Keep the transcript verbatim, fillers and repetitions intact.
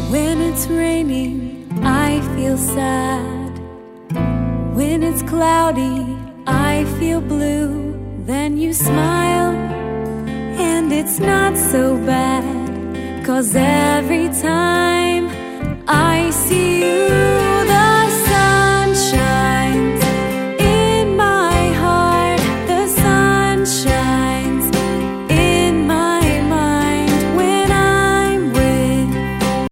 When it's raining, I feel sad. When it's cloudy, I feel blue. Then you smile, and it's not so bad, 'cause every time I see you,